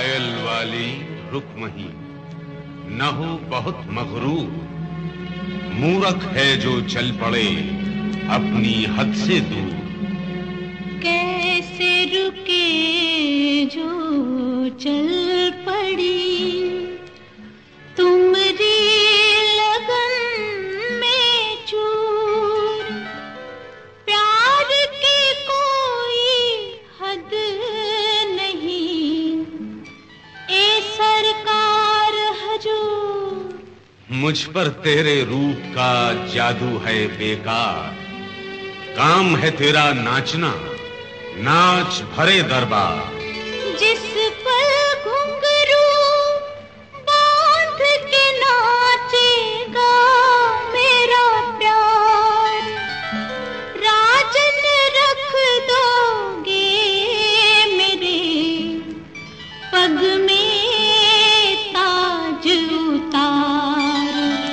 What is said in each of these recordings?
पायल वाली रुकमही, न हो बहुत मगरूर, मूर्ख है जो चल पड़े अपनी हद से दूर। कैसे रुके जो चल पड़ी तुम्हारी लगन में चूर। प्यार की कोई हद नहीं ए सरकार हजूर। मुझ पर तेरे रूप का जादू है बेकार, काम है तेरा नाचना, नाच भरे दरबार। जिस पल घुंघरू बांध के नाचेगा मेरा प्यार, राजन रख दोगे मेरे पग में ताज उतार।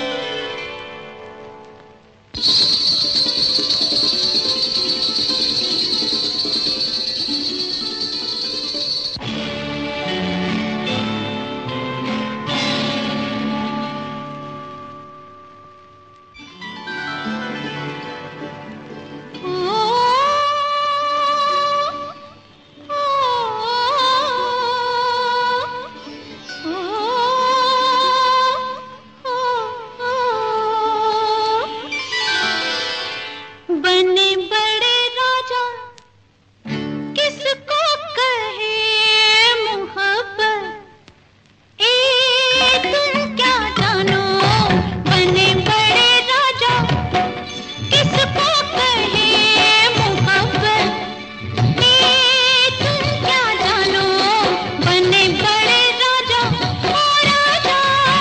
बने बड़े राजा किसको कहे मोहब्बत, ए तुम क्या जानो। बने बड़े राजा किसको कहे मोहब्बत, ए तुम क्या जानो। बने बड़े राजा ओ राजा,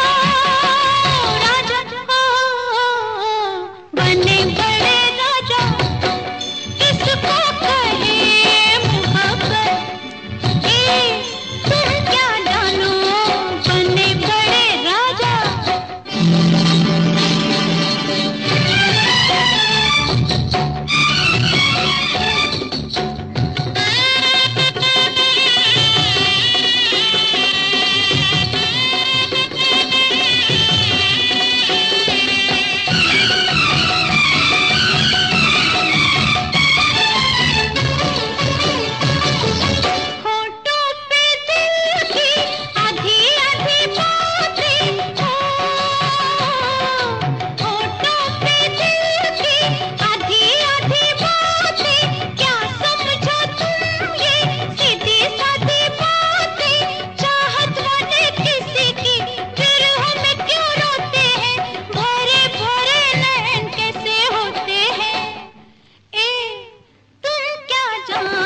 राजा ओ बने बड़े राजा किसको कहे मोहब्बत, ए तुम क्या जानो। बने बड़े राजा होठों पे दिल की आधी आधी बातें, होठों पे दिल की आधी आधी बातें, क्या समझो तुम ये सीधी सादी बातें। चाहत वाले किसी की फिर हम क्यों रोते हैं, भरे भरे नैन कैसे होते हैं, ए तुम क्या जानो।